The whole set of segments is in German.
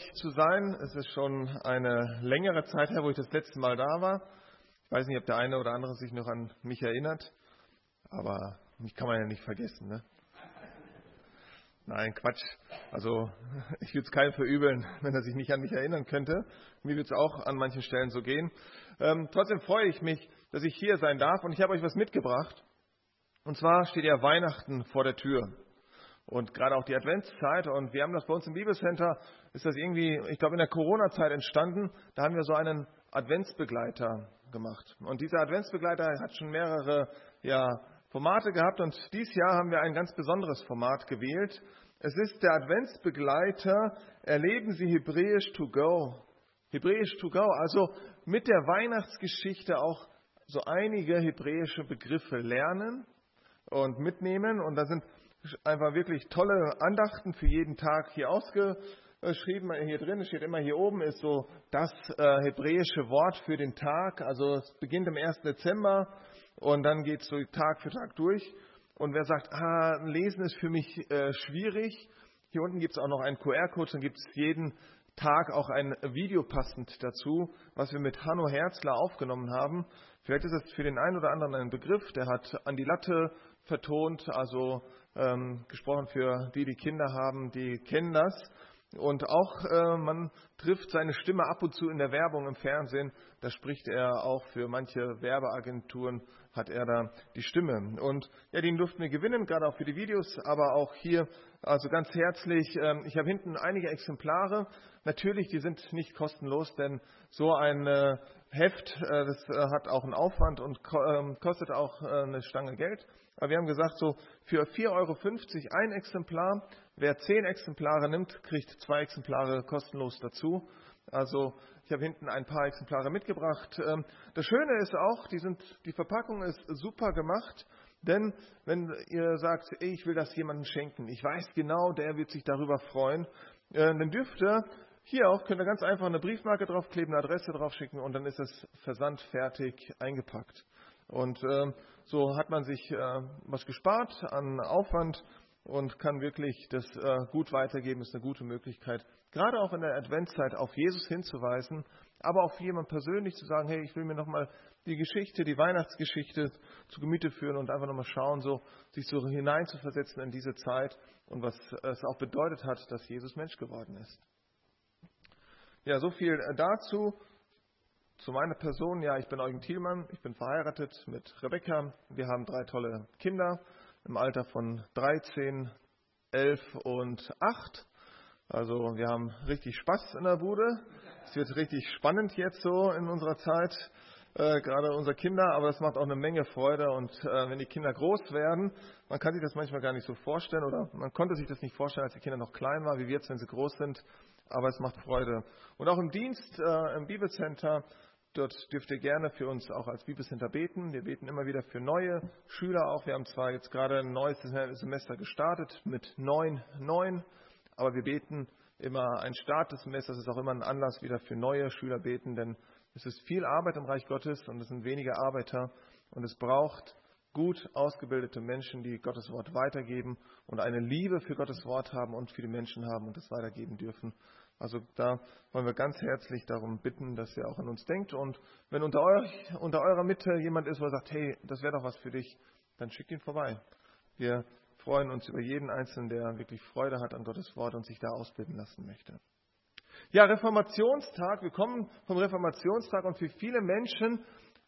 zu sein. Es ist schon eine längere Zeit her, wo ich das letzte Mal da war. Ich weiß nicht, ob der eine oder andere sich noch an mich erinnert, aber mich kann man ja nicht vergessen, ne? Nein, Quatsch. Also ich würde es keinem verübeln, wenn er sich nicht an mich erinnern könnte. Mir wird es auch an manchen Stellen so gehen. Trotzdem freue ich mich, dass ich hier sein darf und ich habe euch was mitgebracht. Und zwar steht ja Weihnachten vor der Tür. Und gerade auch die Adventszeit. Und wir haben das bei uns im Bibelcenter, ist das irgendwie, ich glaube in der Corona-Zeit entstanden. Da haben wir so einen Adventsbegleiter gemacht. Und dieser Adventsbegleiter hat schon mehrere Formate gehabt. Und dieses Jahr haben wir ein ganz besonderes Format gewählt. Es ist der Adventsbegleiter Erleben Sie Hebräisch to go. Hebräisch to go, also mit der Weihnachtsgeschichte auch so einige hebräische Begriffe lernen und mitnehmen. Und da sind einfach wirklich tolle Andachten für jeden Tag hier ausgeschrieben. Hier drin steht immer, hier oben ist so das hebräische Wort für den Tag. Also es beginnt am 1. Dezember und dann geht es so Tag für Tag durch. Und wer sagt, Lesen ist für mich schwierig, hier unten gibt es auch noch einen QR-Code, dann gibt es jeden Tag auch ein Video passend dazu, was wir mit Hanno Herzler aufgenommen haben. Vielleicht ist es für den einen oder anderen ein Begriff, der hat An die Latte vertont, also gesprochen für die Kinder haben, die kennen das. Und auch man trifft seine Stimme ab und zu in der Werbung im Fernsehen. Da spricht er auch für manche Werbeagenturen, hat er da die Stimme. Und ja, den durften wir gewinnen, gerade auch für die Videos, aber auch hier, also ganz herzlich. Ich habe hinten einige Exemplare. Natürlich, die sind nicht kostenlos, denn so ein Heft, das hat auch einen Aufwand und kostet auch eine Stange Geld. Aber wir haben gesagt, so für 4,50 € ein Exemplar. Wer 10 Exemplare nimmt, kriegt 2 Exemplare kostenlos dazu. Also ich habe hinten ein paar Exemplare mitgebracht. Das Schöne ist auch, die Verpackung ist super gemacht. Denn wenn ihr sagt, ich will das jemandem schenken, ich weiß genau, der wird sich darüber freuen, dann könnt ihr ganz einfach eine Briefmarke draufkleben, eine Adresse draufschicken und dann ist es versandfertig eingepackt. Und so hat man sich was gespart an Aufwand und kann wirklich das gut weitergeben. Das ist eine gute Möglichkeit, gerade auch in der Adventszeit auf Jesus hinzuweisen, aber auch für jemanden persönlich zu sagen, hey, ich will mir nochmal die Weihnachtsgeschichte zu Gemüte führen und einfach nochmal schauen, sich so hineinzuversetzen in diese Zeit und was es auch bedeutet hat, dass Jesus Mensch geworden ist. Ja, so viel dazu. Zu meiner Person, ich bin Eugen Thielmann, ich bin verheiratet mit Rebecca. Wir haben 3 tolle Kinder im Alter von 13, 11 und 8. Also wir haben richtig Spaß in der Bude. Es wird richtig spannend jetzt so in unserer Zeit, gerade unsere Kinder, aber es macht auch eine Menge Freude. Und wenn die Kinder groß werden, man kann sich das manchmal gar nicht so vorstellen oder man konnte sich das nicht vorstellen, als die Kinder noch klein waren, wie jetzt, wenn sie groß sind. Aber es macht Freude. Und auch im Dienst, im Bibelcenter, dort dürft ihr gerne für uns auch als Bibelcenter beten. Wir beten immer wieder für neue Schüler auch. Wir haben zwar jetzt gerade ein neues Semester gestartet mit 9, aber wir beten immer ein Start des Semesters. Es ist auch immer ein Anlass wieder für neue Schüler beten, denn es ist viel Arbeit im Reich Gottes und es sind wenige Arbeiter und es braucht gut ausgebildete Menschen, die Gottes Wort weitergeben und eine Liebe für Gottes Wort haben und für die Menschen haben und das weitergeben dürfen. Also da wollen wir ganz herzlich darum bitten, dass ihr auch an uns denkt. Und wenn unter eurer Mitte jemand ist, der sagt, hey, das wäre doch was für dich, dann schickt ihn vorbei. Wir freuen uns über jeden Einzelnen, der wirklich Freude hat an Gottes Wort und sich da ausbilden lassen möchte. Ja, Reformationstag, wir kommen vom Reformationstag und für viele Menschen,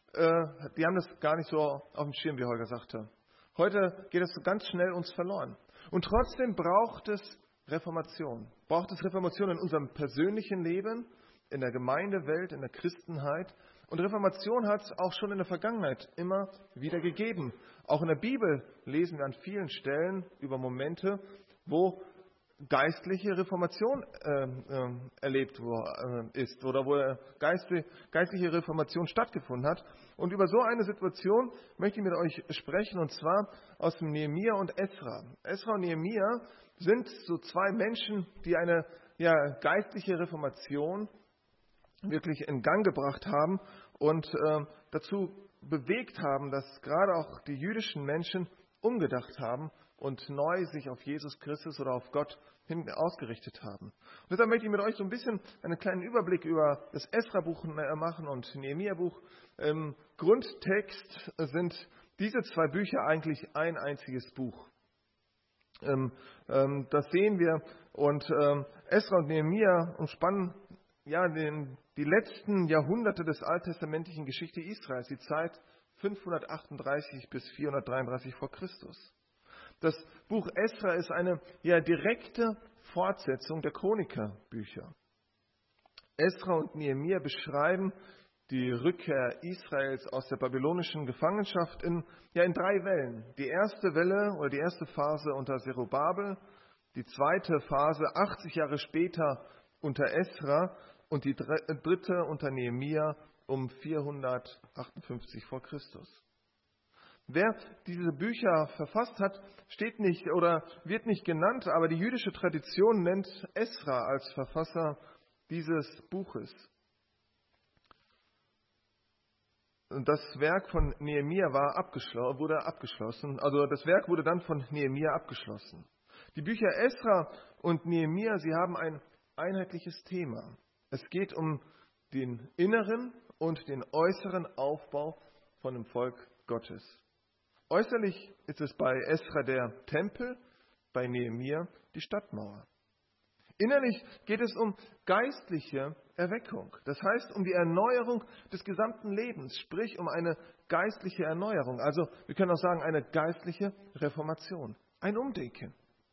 die haben das gar nicht so auf dem Schirm, wie Holger sagte. Heute geht es so ganz schnell uns verloren. Und trotzdem braucht es Reformation. Braucht es Reformation in unserem persönlichen Leben, in der Gemeindewelt, in der Christenheit. Und Reformation hat es auch schon in der Vergangenheit immer wieder gegeben. Auch in der Bibel lesen wir an vielen Stellen über Momente, wo geistliche Reformation erlebt ist oder wo geistliche Reformation stattgefunden hat. Und über so eine Situation möchte ich mit euch sprechen, und zwar aus dem Nehemia und Esra. Esra und Nehemia sind so 2 Menschen, die eine geistliche Reformation wirklich in Gang gebracht haben und dazu bewegt haben, dass gerade auch die jüdischen Menschen umgedacht haben und neu sich auf Jesus Christus oder auf Gott hin ausgerichtet haben. Und deshalb möchte ich mit euch so ein bisschen einen kleinen Überblick über das Esra-Buch machen und Nehemia-Buch. Im Grundtext sind diese zwei Bücher eigentlich ein einziges Buch. Das sehen wir. Und Esra und Nehemia umspannen die letzten Jahrhunderte des alttestamentlichen Geschichte Israels, die Zeit 538 bis 433 vor Christus. Das Buch Esra ist eine direkte Fortsetzung der Chroniker-Bücher. Esra und Nehemia beschreiben die Rückkehr Israels aus der babylonischen Gefangenschaft in 3 Wellen. Die erste Welle oder die erste Phase unter Zerubabel, die zweite Phase 80 Jahre später unter Esra und die dritte unter Nehemia um 458 vor Christus. Wer diese Bücher verfasst hat, steht nicht oder wird nicht genannt, aber die jüdische Tradition nennt Esra als Verfasser dieses Buches. Das Werk von Nehemia wurde abgeschlossen, also das Werk wurde dann von Nehemia abgeschlossen. Die Bücher Esra und Nehemia, sie haben ein einheitliches Thema. Es geht um den inneren und den äußeren Aufbau von dem Volk Gottes. Äußerlich ist es bei Esra der Tempel, bei Nehemia die Stadtmauer. Innerlich geht es um geistliche Erweckung. Das heißt, um die Erneuerung des gesamten Lebens, sprich um eine geistliche Erneuerung. Also wir können auch sagen, eine geistliche Reformation, ein Umdenken.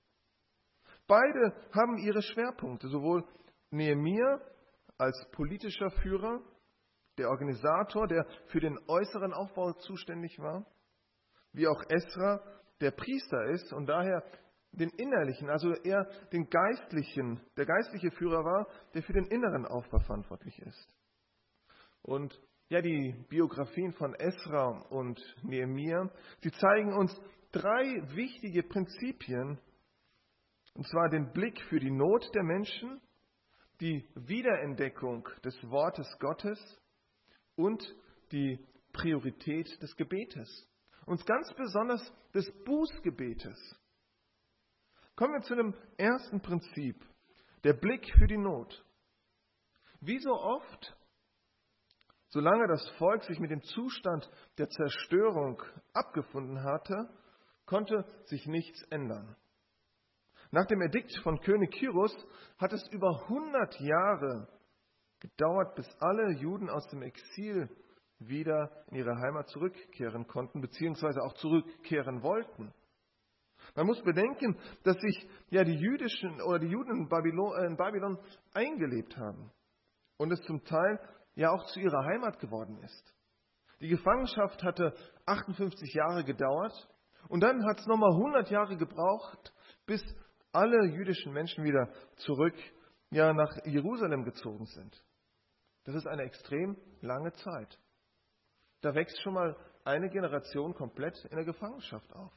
Beide haben ihre Schwerpunkte, sowohl Nehemia als politischer Führer, der Organisator, der für den äußeren Aufbau zuständig war, wie auch Esra, der Priester ist und daher den innerlichen, also eher der geistliche Führer war, der für den inneren Aufbau verantwortlich ist. Und die Biografien von Esra und Nehemia, die zeigen uns 3 wichtige Prinzipien, und zwar den Blick für die Not der Menschen, die Wiederentdeckung des Wortes Gottes und die Priorität des Gebetes. Und ganz besonders des Bußgebetes. Kommen wir zu dem ersten Prinzip, der Blick für die Not. Wie so oft, solange das Volk sich mit dem Zustand der Zerstörung abgefunden hatte, konnte sich nichts ändern. Nach dem Edikt von König Kyros hat es über 100 Jahre gedauert, bis alle Juden aus dem Exil wieder in ihre Heimat zurückkehren konnten, beziehungsweise auch zurückkehren wollten. Man muss bedenken, dass sich die Juden in Babylon eingelebt haben und es zum Teil auch zu ihrer Heimat geworden ist. Die Gefangenschaft hatte 58 Jahre gedauert und dann hat es nochmal 100 Jahre gebraucht, bis alle jüdischen Menschen wieder zurück nach Jerusalem gezogen sind. Das ist eine extrem lange Zeit. Da wächst schon mal eine Generation komplett in der Gefangenschaft auf.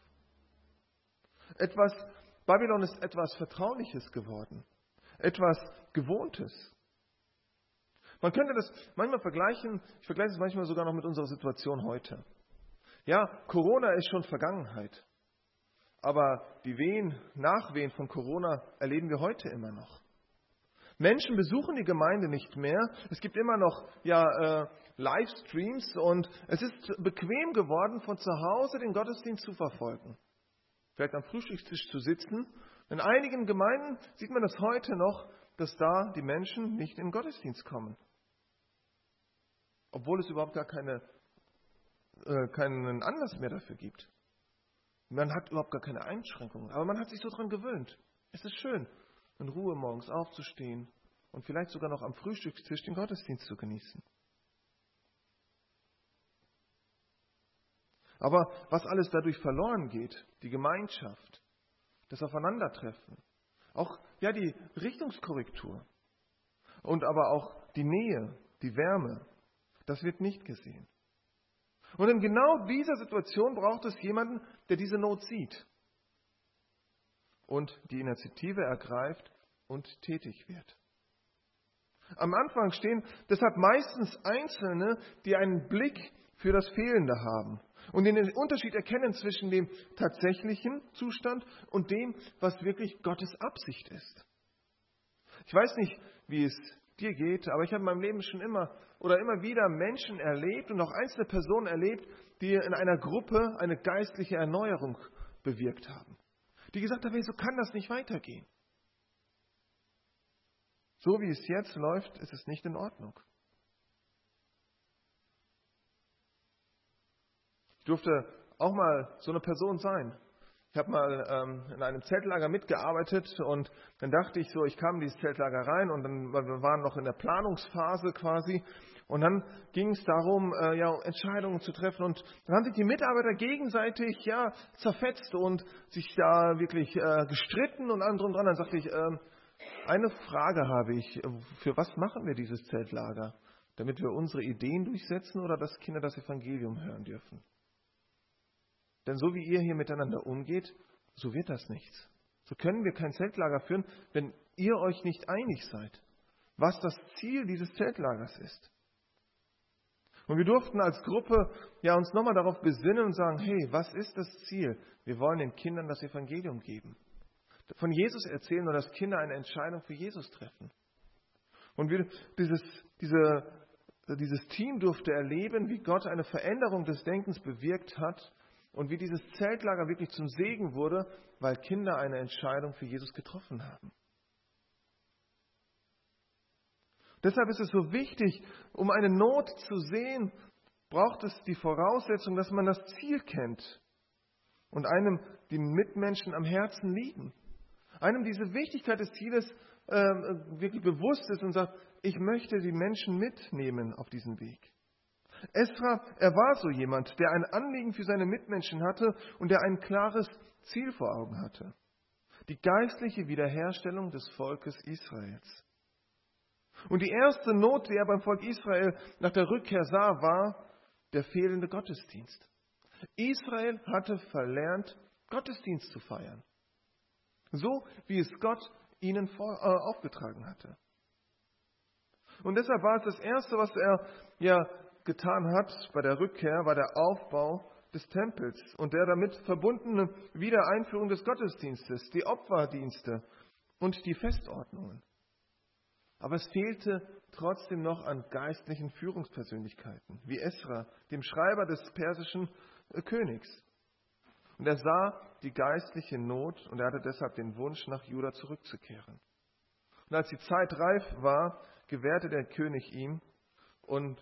Babylon ist etwas Vertrauliches geworden, etwas Gewohntes. Man könnte das manchmal vergleichen, ich vergleiche es manchmal sogar noch mit unserer Situation heute. Ja, Corona ist schon Vergangenheit, aber die Nachwehen von Corona erleben wir heute immer noch. Menschen besuchen die Gemeinde nicht mehr. Es gibt immer noch Livestreams und es ist bequem geworden, von zu Hause den Gottesdienst zu verfolgen. Vielleicht am Frühstückstisch zu sitzen. In einigen Gemeinden sieht man das heute noch, dass da die Menschen nicht in den Gottesdienst kommen. Obwohl es überhaupt gar keinen Anlass mehr dafür gibt. Man hat überhaupt gar keine Einschränkungen, aber man hat sich so dran gewöhnt. Es ist schön, in Ruhe morgens aufzustehen und vielleicht sogar noch am Frühstückstisch den Gottesdienst zu genießen. Aber was alles dadurch verloren geht, die Gemeinschaft, das Aufeinandertreffen, auch die Richtungskorrektur und aber auch die Nähe, die Wärme, das wird nicht gesehen. Und in genau dieser Situation braucht es jemanden, der diese Not sieht und die Initiative ergreift und tätig wird. Am Anfang stehen deshalb meistens Einzelne, die einen Blick für das Fehlende haben und den Unterschied erkennen zwischen dem tatsächlichen Zustand und dem, was wirklich Gottes Absicht ist. Ich weiß nicht, wie es dir geht, aber ich habe in meinem Leben schon immer wieder Menschen erlebt und auch einzelne Personen erlebt, die in einer Gruppe eine geistliche Erneuerung bewirkt haben. Die gesagt haben, hey, so kann das nicht weitergehen. So wie es jetzt läuft, ist es nicht in Ordnung. Ich durfte auch mal so eine Person sein. Ich habe mal in einem Zeltlager mitgearbeitet und dann dachte ich so, ich kam in dieses Zeltlager rein und dann, weil wir waren noch in der Planungsphase quasi und dann ging es darum, Entscheidungen zu treffen und dann haben sich die Mitarbeiter gegenseitig zerfetzt und sich da wirklich gestritten und allem drum dran. Dann sagte ich, eine Frage habe ich, für was machen wir dieses Zeltlager? Damit wir unsere Ideen durchsetzen oder dass Kinder das Evangelium hören dürfen? Denn so wie ihr hier miteinander umgeht, so wird das nichts. So können wir kein Zeltlager führen, wenn ihr euch nicht einig seid, was das Ziel dieses Zeltlagers ist. Und wir durften als Gruppe uns nochmal darauf besinnen und sagen, hey, was ist das Ziel? Wir wollen den Kindern das Evangelium geben. Von Jesus erzählen und dass Kinder eine Entscheidung für Jesus treffen. Und dieses Team durfte erleben, wie Gott eine Veränderung des Denkens bewirkt hat und wie dieses Zeltlager wirklich zum Segen wurde, weil Kinder eine Entscheidung für Jesus getroffen haben. Deshalb ist es so wichtig, um eine Not zu sehen, braucht es die Voraussetzung, dass man das Ziel kennt und einem die Mitmenschen am Herzen liegen. Einem diese Wichtigkeit des Zieles wirklich bewusst ist und sagt, ich möchte die Menschen mitnehmen auf diesen Weg. Esra, er war so jemand, der ein Anliegen für seine Mitmenschen hatte und der ein klares Ziel vor Augen hatte. Die geistliche Wiederherstellung des Volkes Israels. Und die erste Not, die er beim Volk Israel nach der Rückkehr sah, war der fehlende Gottesdienst. Israel hatte verlernt, Gottesdienst zu feiern. So wie es Gott ihnen aufgetragen hatte. Und deshalb war es das Erste, was er getan hat bei der Rückkehr, war der Aufbau des Tempels und der damit verbundene Wiedereinführung des Gottesdienstes, die Opferdienste und die Festordnungen. Aber es fehlte trotzdem noch an geistlichen Führungspersönlichkeiten, wie Esra, dem Schreiber des persischen Königs. Und er sah die geistliche Not und er hatte deshalb den Wunsch, nach Juda zurückzukehren. Und als die Zeit reif war, gewährte der König ihm und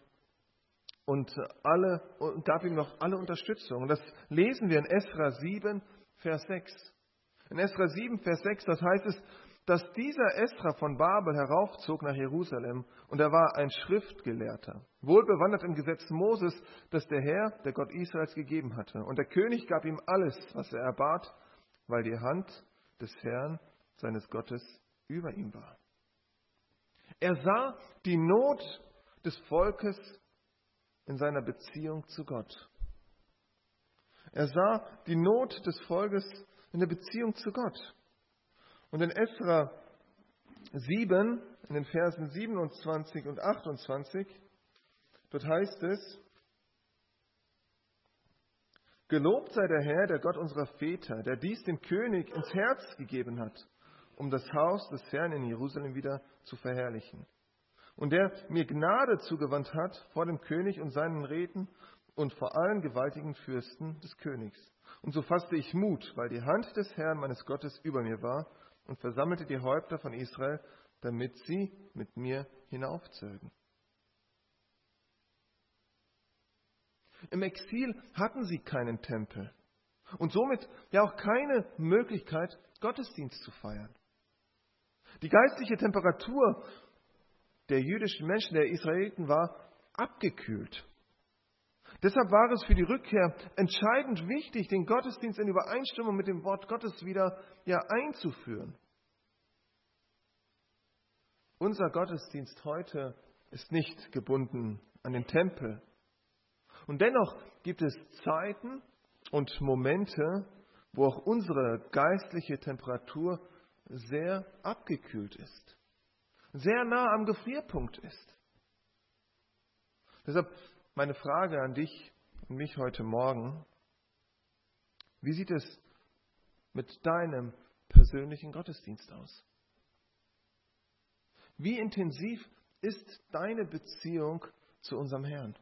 gab ihm noch alle Unterstützung. Und das lesen wir in Esra 7, Vers 6. In Esra 7, Vers 6, das heißt es, dass dieser Esra von Babel heraufzog nach Jerusalem und er war ein Schriftgelehrter, wohlbewandert im Gesetz Moses, das der Herr, der Gott Israels, gegeben hatte. Und der König gab ihm alles, was er erbat, weil die Hand des Herrn, seines Gottes, über ihm war. Er sah die Not des Volkes in seiner Beziehung zu Gott. Er sah die Not des Volkes in der Beziehung zu Gott. Und in Esra 7, in den Versen 27 und 28, dort heißt es, Gelobt sei der Herr, der Gott unserer Väter, der dies dem König ins Herz gegeben hat, um das Haus des Herrn in Jerusalem wieder zu verherrlichen. Und der mir Gnade zugewandt hat vor dem König und seinen Räten und vor allen gewaltigen Fürsten des Königs. Und so fasste ich Mut, weil die Hand des Herrn meines Gottes über mir war, und versammelte die Häupter von Israel, damit sie mit mir hinaufzögen. Im Exil hatten sie keinen Tempel und somit auch keine Möglichkeit, Gottesdienst zu feiern. Die geistliche Temperatur der jüdischen Menschen, der Israeliten, war abgekühlt. Deshalb war es für die Rückkehr entscheidend wichtig, den Gottesdienst in Übereinstimmung mit dem Wort Gottes wieder einzuführen. Unser Gottesdienst heute ist nicht gebunden an den Tempel. Und dennoch gibt es Zeiten und Momente, wo auch unsere geistliche Temperatur sehr abgekühlt ist. sehr nah am Gefrierpunkt ist. Deshalb meine Frage an dich und mich heute Morgen: Wie sieht es mit deinem persönlichen Gottesdienst aus? Wie intensiv ist deine Beziehung zu unserem Herrn?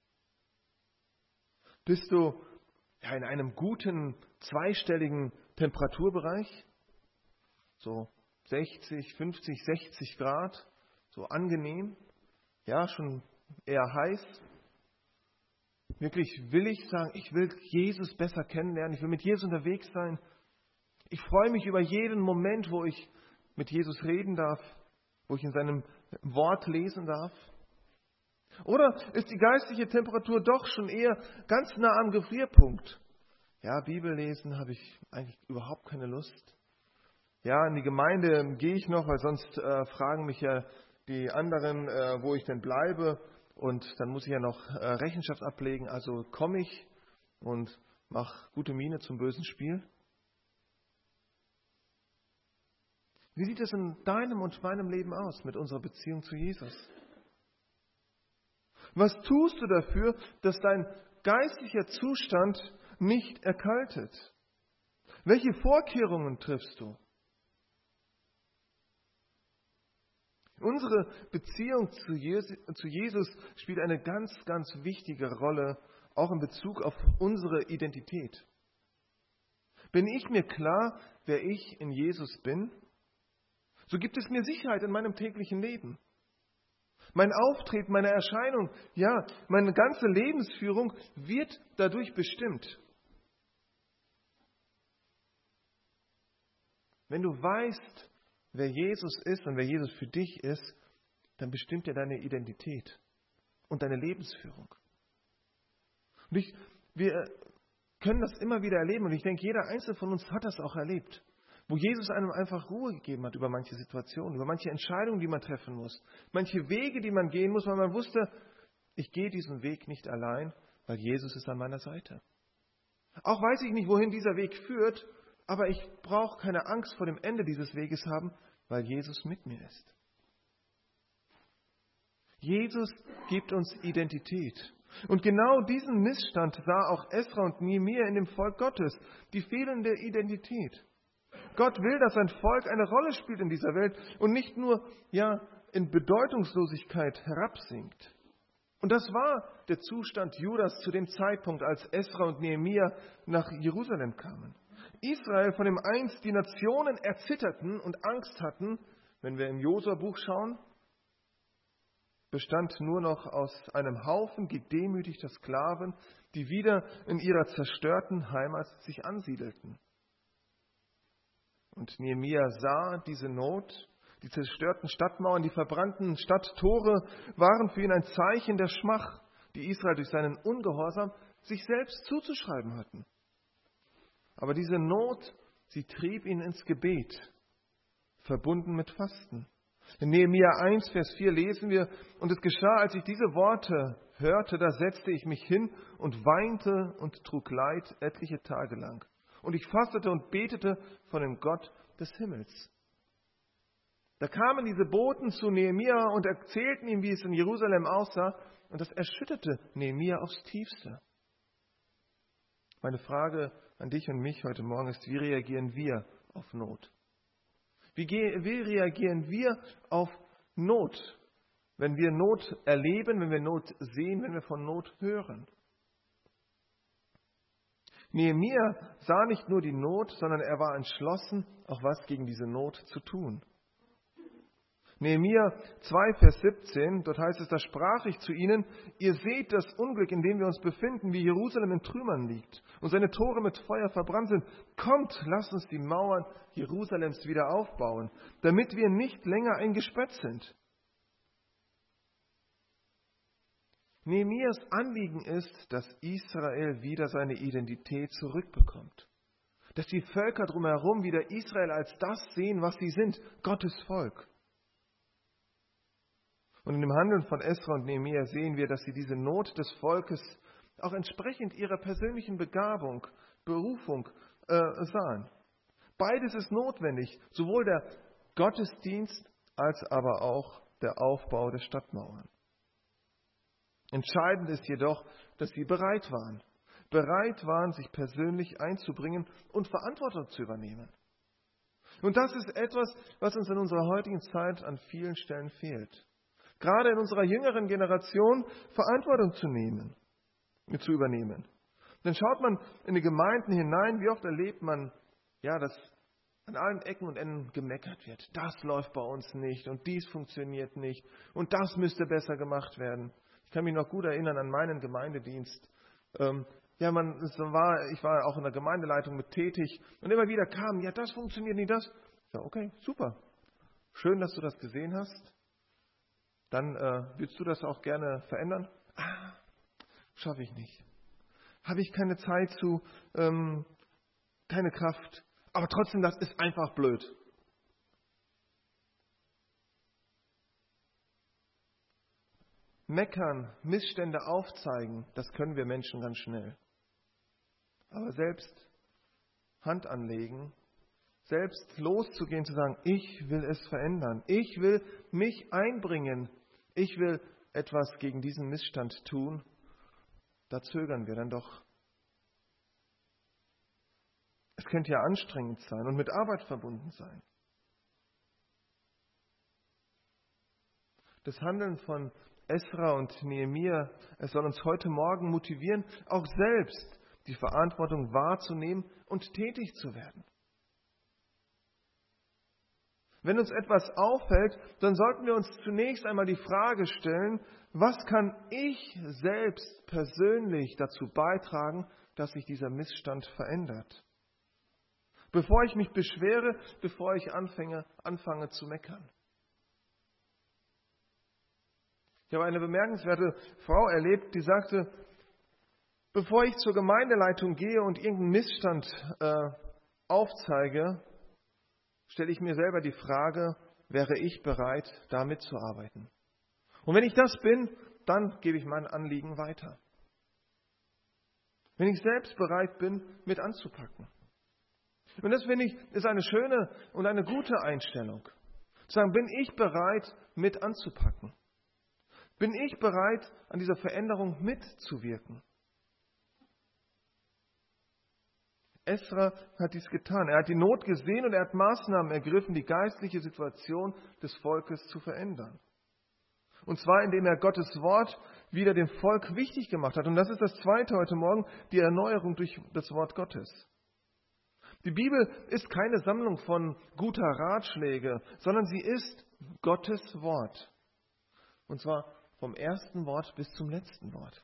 Bist du in einem guten, zweistelligen Temperaturbereich? So 60, 50, 60 Grad, so angenehm, ja, schon eher heiß. Wirklich will ich sagen, ich will Jesus besser kennenlernen, ich will mit Jesus unterwegs sein. Ich freue mich über jeden Moment, wo ich mit Jesus reden darf, wo ich in seinem Wort lesen darf. Oder ist die geistliche Temperatur doch schon eher ganz nah am Gefrierpunkt? Ja, Bibel lesen habe ich eigentlich überhaupt keine Lust. Ja, in die Gemeinde gehe ich noch, weil sonst fragen mich ja die anderen, wo ich denn bleibe. Und dann muss ich ja noch Rechenschaft ablegen. Also komme ich und mache gute Miene zum bösen Spiel. Wie sieht es in deinem und meinem Leben aus mit unserer Beziehung zu Jesus? Was tust du dafür, dass dein geistlicher Zustand nicht erkaltet? Welche Vorkehrungen triffst du? Unsere Beziehung zu Jesus spielt eine ganz, ganz wichtige Rolle, auch in Bezug auf unsere Identität. Bin ich mir klar, wer ich in Jesus bin, so gibt es mir Sicherheit in meinem täglichen Leben. Mein Auftreten, meine Erscheinung, ja, meine ganze Lebensführung wird dadurch bestimmt. Wenn du weißt, wer Jesus ist und wer Jesus für dich ist, dann bestimmt er deine Identität und deine Lebensführung. Und wir können das immer wieder erleben und ich denke, jeder Einzelne von uns hat das auch erlebt, wo Jesus einem einfach Ruhe gegeben hat über manche Situationen, über manche Entscheidungen, die man treffen muss, manche Wege, die man gehen muss, weil man wusste, ich gehe diesen Weg nicht allein, weil Jesus ist an meiner Seite. Auch weiß ich nicht, wohin dieser Weg führt, aber ich brauche keine Angst vor dem Ende dieses Weges haben, weil Jesus mit mir ist. Jesus gibt uns Identität. Und genau diesen Missstand sah auch Esra und Nehemia in dem Volk Gottes, die fehlende Identität. Gott will, dass sein Volk eine Rolle spielt in dieser Welt und nicht nur in Bedeutungslosigkeit herabsinkt. Und das war der Zustand Judas zu dem Zeitpunkt, als Esra und Nehemia nach Jerusalem kamen. Israel, von dem einst die Nationen erzitterten und Angst hatten, wenn wir im Josua-Buch schauen, bestand nur noch aus einem Haufen gedemütigter Sklaven, die wieder in ihrer zerstörten Heimat sich ansiedelten. Und Nehemia sah diese Not, die zerstörten Stadtmauern, die verbrannten Stadttore waren für ihn ein Zeichen der Schmach, die Israel durch seinen Ungehorsam sich selbst zuzuschreiben hatten. Aber diese Not, sie trieb ihn ins Gebet, verbunden mit Fasten. In Nehemia 1, Vers 4 lesen wir: Und es geschah, als ich diese Worte hörte, da setzte ich mich hin und weinte und trug Leid etliche Tage lang. Und ich fastete und betete von dem Gott des Himmels. Da kamen diese Boten zu Nehemia und erzählten ihm, wie es in Jerusalem aussah, und das erschütterte Nehemia aufs Tiefste. Meine Frage an dich und mich heute Morgen ist: Wie reagieren wir auf Not? Wie reagieren wir auf Not, wenn wir Not erleben, wenn wir Not sehen, wenn wir von Not hören? Nehemia sah nicht nur die Not, sondern er war entschlossen, auch was gegen diese Not zu tun. Nehemia 2, Vers 17, dort heißt es: Da sprach ich zu ihnen: Ihr seht das Unglück, in dem wir uns befinden, wie Jerusalem in Trümmern liegt und seine Tore mit Feuer verbrannt sind. Kommt, lasst uns die Mauern Jerusalems wieder aufbauen, damit wir nicht länger ein Gespött sind. Nehemias Anliegen ist, dass Israel wieder seine Identität zurückbekommt. Dass die Völker drumherum wieder Israel als das sehen, was sie sind, Gottes Volk. Und in dem Handeln von Esra und Nehemia sehen wir, dass sie diese Not des Volkes auch entsprechend ihrer persönlichen Begabung, Berufung sahen. Beides ist notwendig, sowohl der Gottesdienst als aber auch der Aufbau der Stadtmauern. Entscheidend ist jedoch, dass sie bereit waren, sich persönlich einzubringen und Verantwortung zu übernehmen. Und das ist etwas, was uns in unserer heutigen Zeit an vielen Stellen fehlt. Gerade in unserer jüngeren Generation Verantwortung zu übernehmen. Dann schaut man in die Gemeinden hinein, wie oft erlebt man, dass an allen Ecken und Enden gemeckert wird. Das läuft bei uns nicht und dies funktioniert nicht und das müsste besser gemacht werden. Ich kann mich noch gut erinnern an meinen Gemeindedienst. Ich war auch in der Gemeindeleitung mit tätig und immer wieder kam, das funktioniert nicht, das. Ja, okay, super. Schön, dass du das gesehen hast. Dann willst du das auch gerne verändern? Schaffe ich nicht. Habe ich keine Zeit zu, keine Kraft. Aber trotzdem, das ist einfach blöd. Meckern, Missstände aufzeigen, das können wir Menschen ganz schnell. Aber selbst Hand anlegen, selbst loszugehen, zu sagen, ich will es verändern, ich will mich einbringen, ich will etwas gegen diesen Missstand tun, da zögern wir dann doch. Es könnte ja anstrengend sein und mit Arbeit verbunden sein. Das Handeln von Esra und Nehemia, es soll uns heute Morgen motivieren, auch selbst die Verantwortung wahrzunehmen und tätig zu werden. Wenn uns etwas auffällt, dann sollten wir uns zunächst einmal die Frage stellen, was kann ich selbst persönlich dazu beitragen, dass sich dieser Missstand verändert? Bevor ich mich beschwere, bevor ich anfange zu meckern. Ich habe eine bemerkenswerte Frau erlebt, die sagte, bevor ich zur Gemeindeleitung gehe und irgendeinen Missstand aufzeige, stelle ich mir selber die Frage, wäre ich bereit, da mitzuarbeiten? Und wenn ich das bin, dann gebe ich mein Anliegen weiter. Wenn ich selbst bereit bin, mit anzupacken. Und das, finde ich, ist eine schöne und eine gute Einstellung. Zu sagen, bin ich bereit, mit anzupacken? Bin ich bereit, an dieser Veränderung mitzuwirken? Esra hat dies getan. Er hat die Not gesehen und er hat Maßnahmen ergriffen, die geistliche Situation des Volkes zu verändern. Und zwar, indem er Gottes Wort wieder dem Volk wichtig gemacht hat. Und das ist das Zweite heute Morgen, die Erneuerung durch das Wort Gottes. Die Bibel ist keine Sammlung von guter Ratschläge, sondern sie ist Gottes Wort. Und zwar vom ersten Wort bis zum letzten Wort.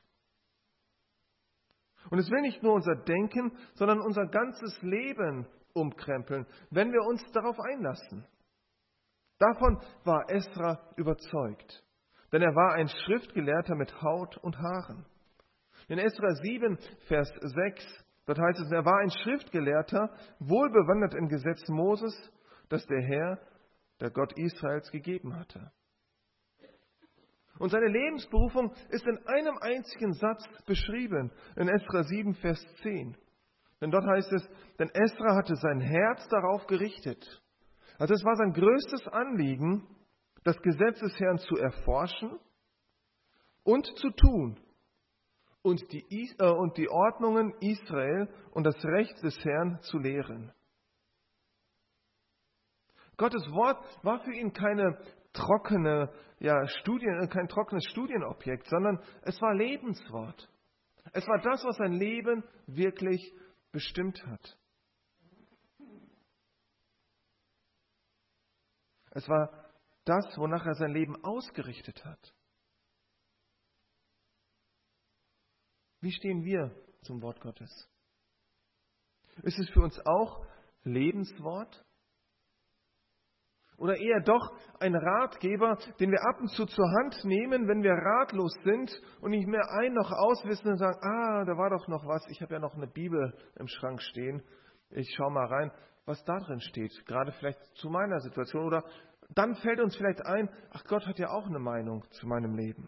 Und es will nicht nur unser Denken, sondern unser ganzes Leben umkrempeln, wenn wir uns darauf einlassen. Davon war Esra überzeugt, denn er war ein Schriftgelehrter mit Haut und Haaren. In Esra 7, Vers 6, dort heißt es, er war ein Schriftgelehrter, wohlbewandert im Gesetz Moses, das der Herr, der Gott Israels, gegeben hatte. Und seine Lebensberufung ist in einem einzigen Satz beschrieben, in Esra 7, Vers 10. Denn dort heißt es, denn Esra hatte sein Herz darauf gerichtet. Also es war sein größtes Anliegen, das Gesetz des Herrn zu erforschen und zu tun und die Ordnungen Israel und das Recht des Herrn zu lehren. Gottes Wort war für ihn kein trockenes Studienobjekt, sondern es war Lebenswort. Es war das, was sein Leben wirklich bestimmt hat. Es war das, wonach er sein Leben ausgerichtet hat. Wie stehen wir zum Wort Gottes? Ist es für uns auch Lebenswort? Oder eher doch ein Ratgeber, den wir ab und zu zur Hand nehmen, wenn wir ratlos sind und nicht mehr ein noch auswissen und sagen, da war doch noch was, ich habe ja noch eine Bibel im Schrank stehen, ich schaue mal rein, was da drin steht, gerade vielleicht zu meiner Situation. Oder dann fällt uns vielleicht ein, Gott hat ja auch eine Meinung zu meinem Leben.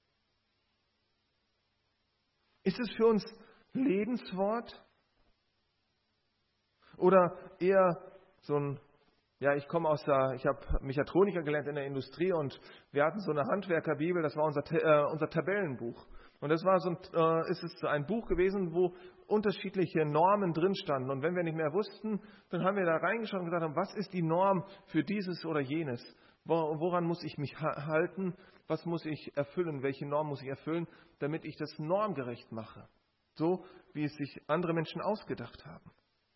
Ist es für uns Lebenswort? Oder eher so ein Ja, ich habe Mechatroniker gelernt in der Industrie und wir hatten so eine Handwerkerbibel, das war unser Tabellenbuch. Und das war ist es ein Buch gewesen, wo unterschiedliche Normen drin standen. Und wenn wir nicht mehr wussten, dann haben wir da reingeschaut und gesagt, was ist die Norm für dieses oder jenes? Woran muss ich mich halten? Was muss ich erfüllen? Welche Norm muss ich erfüllen, damit ich das normgerecht mache? So, wie es sich andere Menschen ausgedacht haben.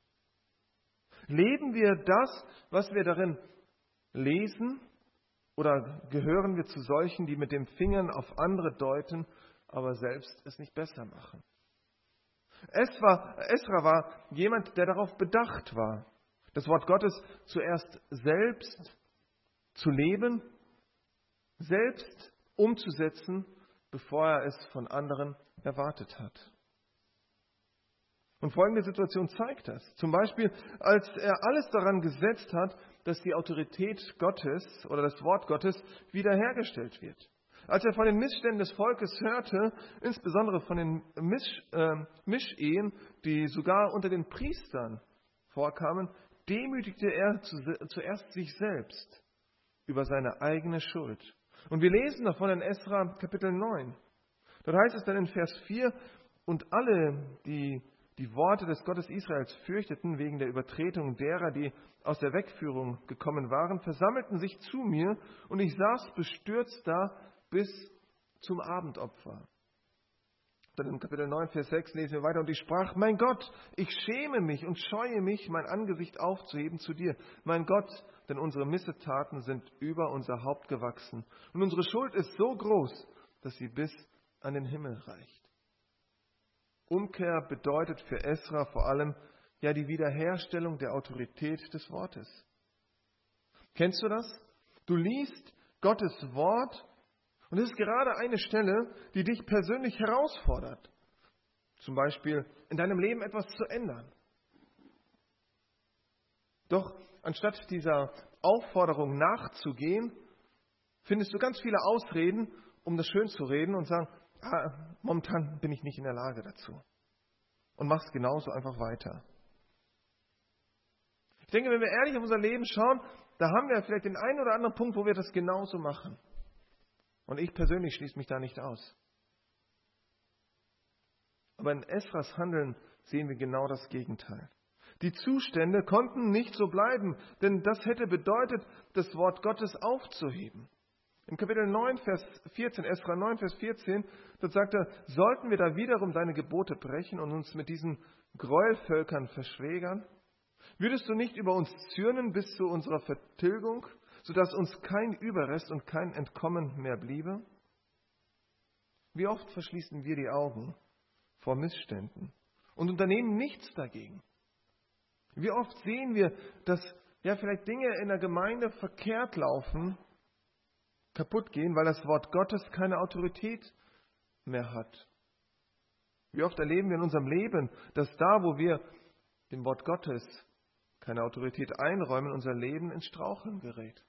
Leben wir das, was wir darin lesen? Oder gehören wir zu solchen, die mit dem Fingern auf andere deuten, aber selbst es nicht besser machen? Esra war jemand, der darauf bedacht war, das Wort Gottes zuerst selbst zu leben, selbst umzusetzen, bevor er es von anderen erwartet hat. Und folgende Situation zeigt das. Zum Beispiel, als er alles daran gesetzt hat, dass die Autorität Gottes oder das Wort Gottes wiederhergestellt wird. Als er von den Missständen des Volkes hörte, insbesondere von den Mischehen, die sogar unter den Priestern vorkamen, demütigte er zuerst sich selbst über seine eigene Schuld. Und wir lesen davon in Esra Kapitel 9. Dort heißt es dann in Vers 4, und alle, die Worte des Gottes Israels fürchteten wegen der Übertretung derer, die aus der Wegführung gekommen waren, versammelten sich zu mir und ich saß bestürzt da bis zum Abendopfer. Dann im Kapitel 9, Vers 6 lesen wir weiter und ich sprach, mein Gott, ich schäme mich und scheue mich, mein Angesicht aufzuheben zu dir. Mein Gott, denn unsere Missetaten sind über unser Haupt gewachsen und unsere Schuld ist so groß, dass sie bis an den Himmel reicht. Umkehr bedeutet für Esra vor allem ja die Wiederherstellung der Autorität des Wortes. Kennst du das? Du liest Gottes Wort und es ist gerade eine Stelle, die dich persönlich herausfordert. Zum Beispiel in deinem Leben etwas zu ändern. Doch anstatt dieser Aufforderung nachzugehen, findest du ganz viele Ausreden, um das schön zu reden und sagen, momentan bin ich nicht in der Lage dazu. Und machst genauso einfach weiter. Ich denke, wenn wir ehrlich auf unser Leben schauen, da haben wir vielleicht den einen oder anderen Punkt, wo wir das genauso machen. Und ich persönlich schließe mich da nicht aus. Aber in Esras Handeln sehen wir genau das Gegenteil. Die Zustände konnten nicht so bleiben, denn das hätte bedeutet, das Wort Gottes aufzuheben. Im Kapitel 9, Vers 14, Esra 9, Vers 14, dort sagt er, sollten wir da wiederum deine Gebote brechen und uns mit diesen Gräuelvölkern verschwägern? Würdest du nicht über uns zürnen bis zu unserer Vertilgung, sodass uns kein Überrest und kein Entkommen mehr bliebe? Wie oft verschließen wir die Augen vor Missständen und unternehmen nichts dagegen? Wie oft sehen wir, dass vielleicht Dinge in der Gemeinde verkehrt laufen, kaputt gehen, weil das Wort Gottes keine Autorität mehr hat. Wie oft erleben wir in unserem Leben, dass da, wo wir dem Wort Gottes keine Autorität einräumen, unser Leben ins Straucheln gerät.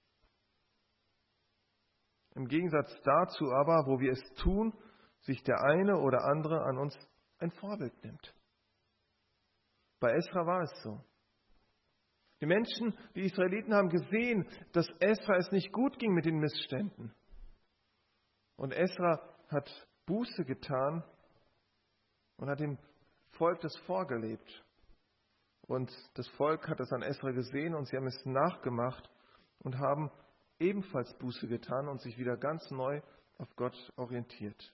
Im Gegensatz dazu aber, wo wir es tun, sich der eine oder andere an uns ein Vorbild nimmt. Bei Esra war es so. Die Menschen, die Israeliten, haben gesehen, dass Esra es nicht gut ging mit den Missständen. Und Esra hat Buße getan und hat dem Volk das vorgelebt. Und das Volk hat das an Esra gesehen und sie haben es nachgemacht und haben ebenfalls Buße getan und sich wieder ganz neu auf Gott orientiert.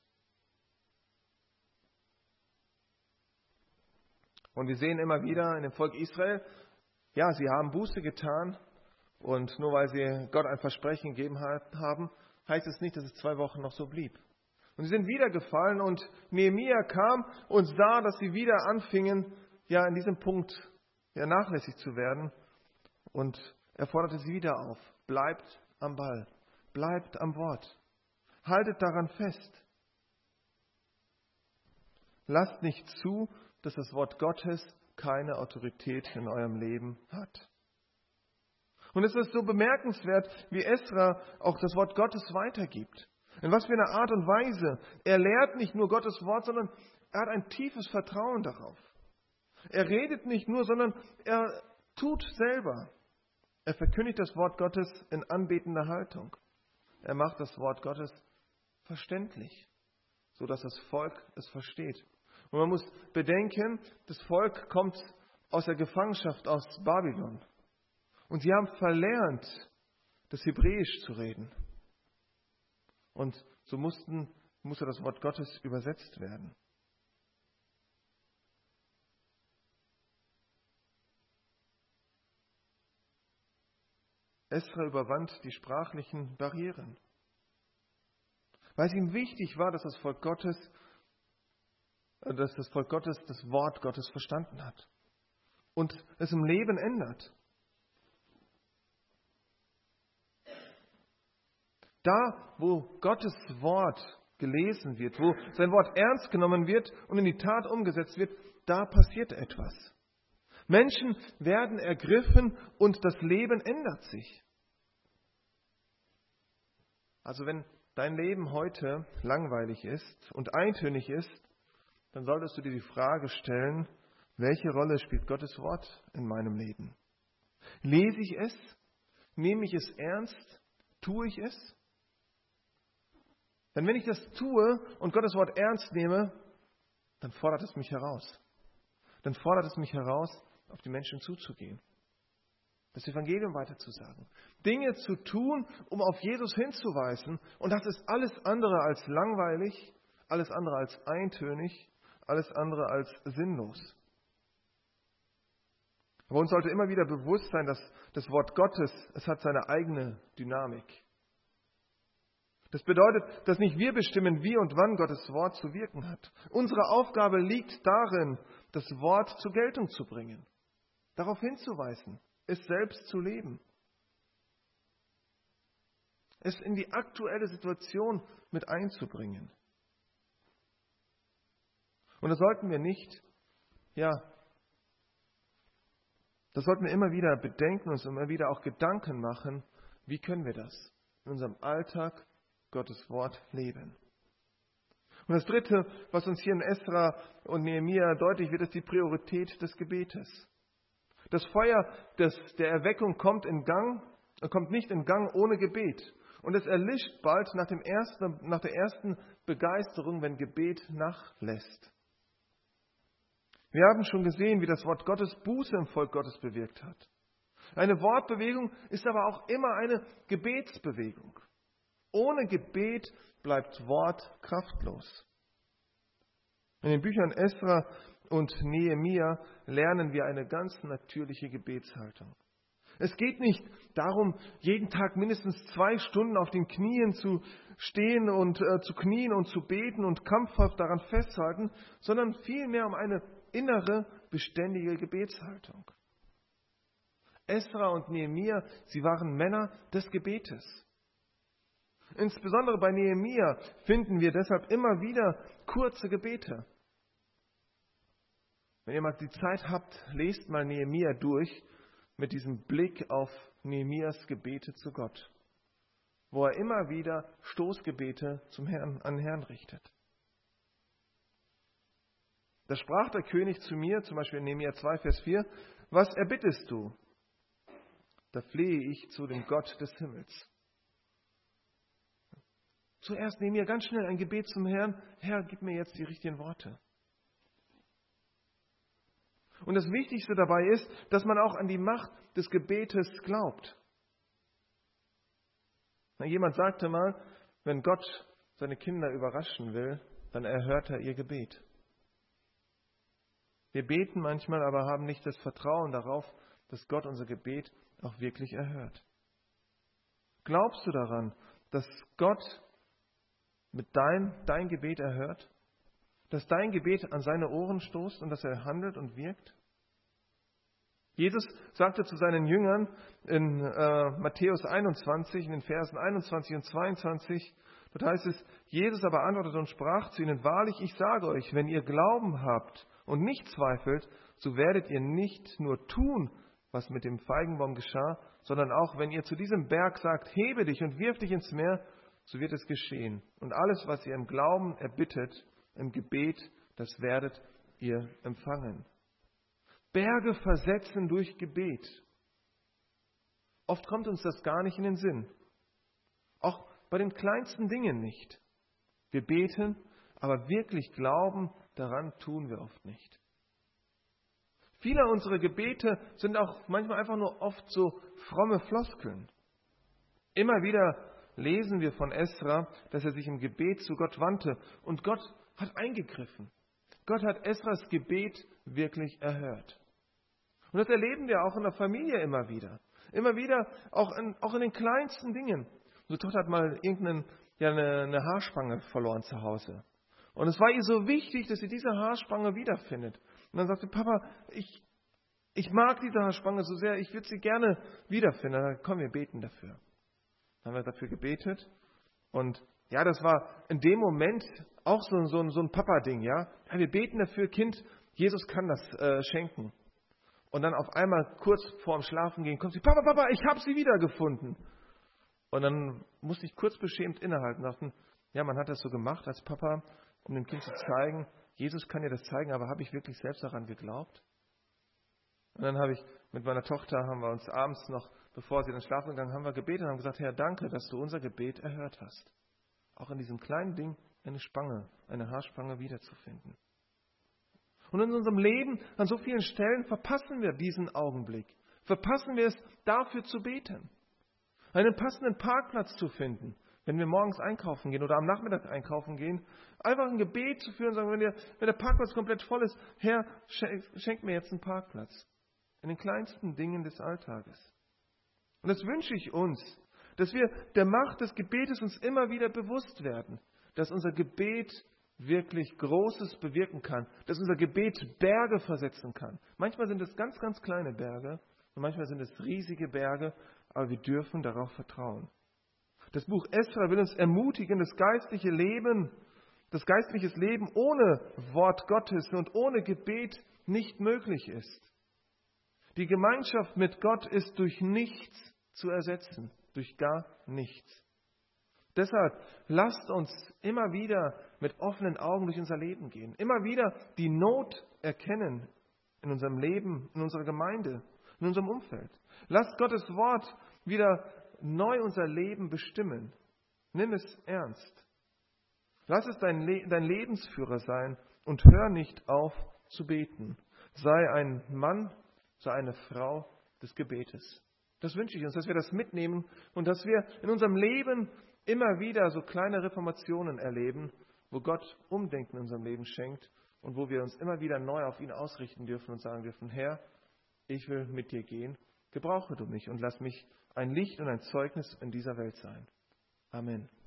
Und wir sehen immer wieder in dem Volk Israel, ja, sie haben Buße getan und nur weil sie Gott ein Versprechen gegeben haben, heißt es nicht, dass es 2 Wochen noch so blieb. Und sie sind wieder gefallen und Nehemia kam und sah, dass sie wieder anfingen, in diesem Punkt nachlässig zu werden. Und er forderte sie wieder auf. Bleibt am Ball, bleibt am Wort, haltet daran fest. Lasst nicht zu, dass das Wort Gottes keine Autorität in eurem Leben hat. Und es ist so bemerkenswert, wie Esra auch das Wort Gottes weitergibt. In was für einer Art und Weise. Er lehrt nicht nur Gottes Wort, sondern er hat ein tiefes Vertrauen darauf. Er redet nicht nur, sondern er tut selber. Er verkündigt das Wort Gottes in anbetender Haltung. Er macht das Wort Gottes verständlich, so dass das Volk es versteht. Und man muss bedenken, das Volk kommt aus der Gefangenschaft aus Babylon. Und sie haben verlernt, das Hebräisch zu reden. Und so musste das Wort Gottes übersetzt werden. Esra überwand die sprachlichen Barrieren, weil es ihm wichtig war, dass das Volk Gottes das Wort Gottes verstanden hat und es im Leben ändert. Da, wo Gottes Wort gelesen wird, wo sein Wort ernst genommen wird und in die Tat umgesetzt wird, da passiert etwas. Menschen werden ergriffen und das Leben ändert sich. Also wenn dein Leben heute langweilig ist und eintönig ist, dann solltest du dir die Frage stellen, welche Rolle spielt Gottes Wort in meinem Leben? Lese ich es? Nehme ich es ernst? Tue ich es? Denn wenn ich das tue und Gottes Wort ernst nehme, dann fordert es mich heraus. Dann fordert es mich heraus, auf die Menschen zuzugehen. Das Evangelium weiterzusagen. Dinge zu tun, um auf Jesus hinzuweisen. Und das ist alles andere als langweilig, alles andere als eintönig, alles andere als sinnlos. Aber uns sollte immer wieder bewusst sein, dass das Wort Gottes, es hat seine eigene Dynamik. Das bedeutet, dass nicht wir bestimmen, wie und wann Gottes Wort zu wirken hat. Unsere Aufgabe liegt darin, das Wort zur Geltung zu bringen, darauf hinzuweisen, es selbst zu leben, es in die aktuelle Situation mit einzubringen. Und das sollten wir nicht, das sollten wir immer wieder bedenken, uns immer wieder auch Gedanken machen, wie können wir das in unserem Alltag Gottes Wort leben. Und das Dritte, was uns hier in Esra und Nehemia deutlich wird, ist die Priorität des Gebetes. Das Feuer der Erweckung kommt nicht in Gang ohne Gebet. Und es erlischt bald nach der ersten Begeisterung, wenn Gebet nachlässt. Wir haben schon gesehen, wie das Wort Gottes Buße im Volk Gottes bewirkt hat. Eine Wortbewegung ist aber auch immer eine Gebetsbewegung. Ohne Gebet bleibt Wort kraftlos. In den Büchern Esra und Nehemia lernen wir eine ganz natürliche Gebetshaltung. Es geht nicht darum, jeden Tag mindestens 2 Stunden auf den Knien zu stehen und zu knien und zu beten und krampfhaft daran festhalten, sondern vielmehr um eine innere, beständige Gebetshaltung. Esra und Nehemia, sie waren Männer des Gebetes. Insbesondere bei Nehemia finden wir deshalb immer wieder kurze Gebete. Wenn ihr mal die Zeit habt, lest mal Nehemia durch mit diesem Blick auf Nehemias Gebete zu Gott, wo er immer wieder Stoßgebete an den Herrn richtet. Da sprach der König zu mir, zum Beispiel in Nehemia 2, Vers 4, was erbittest du? Da flehe ich zu dem Gott des Himmels. Zuerst Nehemia ganz schnell ein Gebet zum Herrn. Herr, gib mir jetzt die richtigen Worte. Und das Wichtigste dabei ist, dass man auch an die Macht des Gebetes glaubt. Jemand sagte mal, wenn Gott seine Kinder überraschen will, dann erhört er ihr Gebet. Wir beten manchmal, aber haben nicht das Vertrauen darauf, dass Gott unser Gebet auch wirklich erhört. Glaubst du daran, dass Gott mit dein Gebet erhört? Dass dein Gebet an seine Ohren stoßt und dass er handelt und wirkt? Jesus sagte zu seinen Jüngern in Matthäus 21, in den Versen 21 und 22, dort heißt es, Jesus aber antwortete und sprach zu ihnen, wahrlich, ich sage euch, wenn ihr Glauben habt und nicht zweifelt, so werdet ihr nicht nur tun, was mit dem Feigenbaum geschah, sondern auch, wenn ihr zu diesem Berg sagt, hebe dich und wirf dich ins Meer, so wird es geschehen. Und alles, was ihr im Glauben erbittet, im Gebet, das werdet ihr empfangen. Berge versetzen durch Gebet. Oft kommt uns das gar nicht in den Sinn. Auch bei den kleinsten Dingen nicht. Wir beten, aber wirklich glauben, daran tun wir oft nicht. Viele unserer Gebete sind auch manchmal einfach nur oft so fromme Floskeln. Immer wieder lesen wir von Esra, dass er sich im Gebet zu Gott wandte und Gott hat eingegriffen. Gott hat Esras Gebet wirklich erhört. Und das erleben wir auch in der Familie immer wieder. Immer wieder, auch in den kleinsten Dingen. Unsere Tochter hat mal eine Haarspange verloren zu Hause. Und es war ihr so wichtig, dass sie diese Haarspange wiederfindet. Und dann sagte Papa, ich mag diese Haarspange so sehr, ich würde sie gerne wiederfinden. Dann komm, wir beten dafür. Dann haben wir dafür gebetet. Und ja, das war in dem Moment auch so ein Papa-Ding. Ja, wir beten dafür, Kind, Jesus kann das schenken. Und dann auf einmal kurz vorm Schlafengehen kommt sie, Papa, ich habe sie wiedergefunden. Und dann musste ich kurz beschämt innehalten und dachten, ja, man hat das so gemacht als Papa, um dem Kind zu zeigen, Jesus kann dir das zeigen, aber habe ich wirklich selbst daran geglaubt? Und dann habe ich mit meiner Tochter, haben wir uns abends noch, bevor sie in den Schlaf gegangen, haben wir gebetet und haben gesagt, Herr, danke, dass du unser Gebet erhört hast. Auch in diesem kleinen Ding eine Haarspange wiederzufinden. Und in unserem Leben, an so vielen Stellen, verpassen wir diesen Augenblick. Verpassen wir es, dafür zu beten. Einen passenden Parkplatz zu finden, wenn wir morgens einkaufen gehen oder am Nachmittag einkaufen gehen. Einfach ein Gebet zu führen und sagen, wenn der Parkplatz komplett voll ist, Herr, schenk mir jetzt einen Parkplatz. In den kleinsten Dingen des Alltages. Und das wünsche ich uns, dass wir der Macht des Gebetes uns immer wieder bewusst werden, dass unser Gebet wirklich Großes bewirken kann, dass unser Gebet Berge versetzen kann. Manchmal sind es ganz, ganz kleine Berge und manchmal sind es riesige Berge, aber wir dürfen darauf vertrauen. Das Buch Esra will uns ermutigen, das geistliches Leben ohne Wort Gottes und ohne Gebet nicht möglich ist. Die Gemeinschaft mit Gott ist durch nichts zu ersetzen, durch gar nichts. Deshalb lasst uns immer wieder mit offenen Augen durch unser Leben gehen. Immer wieder die Not erkennen in unserem Leben, in unserer Gemeinde, in unserem Umfeld. Lasst Gottes Wort wieder neu unser Leben bestimmen. Nimm es ernst. Lass es dein Lebensführer sein und hör nicht auf zu beten. Sei ein Mann, sei eine Frau des Gebetes. Das wünsche ich uns, dass wir das mitnehmen und dass wir in unserem Leben immer wieder so kleine Reformationen erleben, wo Gott Umdenken in unserem Leben schenkt und wo wir uns immer wieder neu auf ihn ausrichten dürfen und sagen dürfen, Herr, ich will mit dir gehen, gebrauche du mich und lass mich ein Licht und ein Zeugnis in dieser Welt sein. Amen.